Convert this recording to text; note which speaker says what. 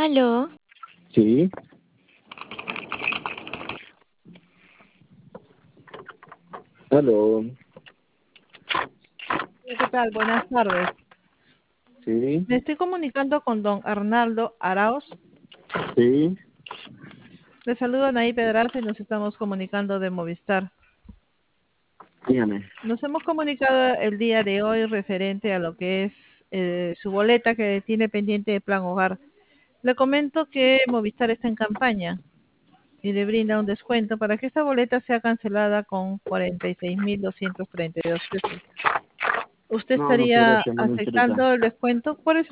Speaker 1: Aló,
Speaker 2: Sí, aló,
Speaker 3: ¿Qué tal? Buenas tardes.
Speaker 2: sí,
Speaker 3: Me estoy comunicando con don Arnaldo Arauz.
Speaker 2: sí,
Speaker 3: Le saludo a Naí Pedraza y nos estamos comunicando de Movistar.
Speaker 2: dígame.
Speaker 3: Nos hemos comunicado el día de hoy referente a lo que es su boleta que tiene pendiente de Plan Hogar. Le comento que Movistar está en campaña y le brinda un descuento para que esta boleta sea cancelada con 46.232 pesos. ¿Usted
Speaker 2: No, muchas
Speaker 3: estaría
Speaker 2: gracias, no me interesa.
Speaker 3: aceptando el descuento? ¿Cuál es